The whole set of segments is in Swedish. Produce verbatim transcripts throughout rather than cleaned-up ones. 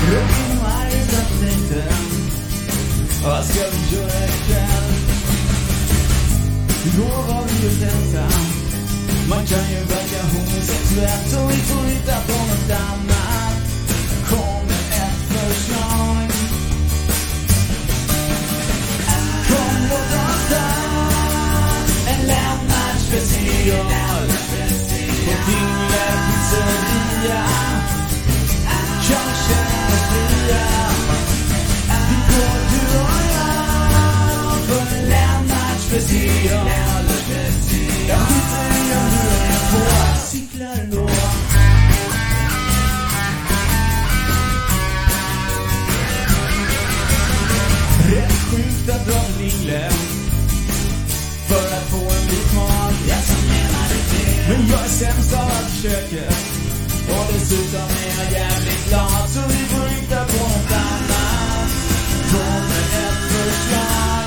Röken och arbetsaptiten. Vad ska vi göra ikväll? Igår var vi just ensam. Man kan ju verka homosexuellt och vi får hitta på något annat. Kom med ett förslag. Kom låt oss ta en Lennart special på Dingle pizzeria. Kanske oss fria. Vi går du och jag på en Lennart special. Jag skjuter i om du är på cyklar ändå. Rätt sjukt att dra till Dingle för att få en bit mat. Jag som menade det. Men jag är sämst av att försöka. Och dessutom är jag jävligt glad. Så vi får hitta på något annat. Kom med ett förslag.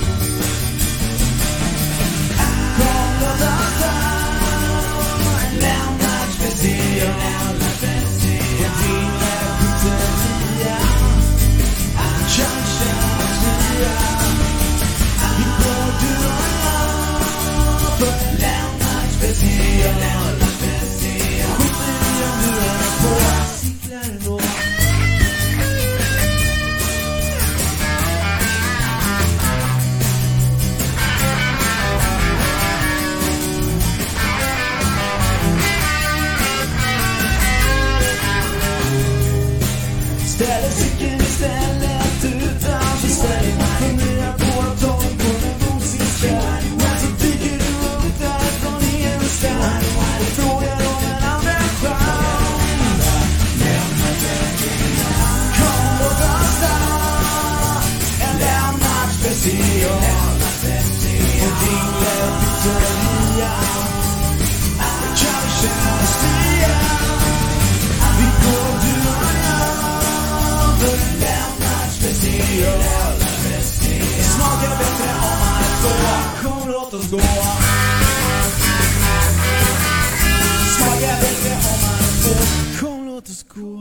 Kom låt oss ta en Lennart special på Dingle pizzeria. Kanske oss fria. Vi går du och jag på en Lennart special. Skjuter i om du är på cyklar ändå. Ställer cykeln istället utanför sig. Funderar på att ta på en bosinskär. Men så dyker du upp därifrån ingenstans och frågar om en andra chans. Kom låt oss ta en Lennart special på Dingle pizzeria. Kanske oss fria. Vi går du och jag för en Lennart special. Det smakar bättre om man är två. Kom låt oss gå. Smakar bättre om man är två. Kom låt oss gå.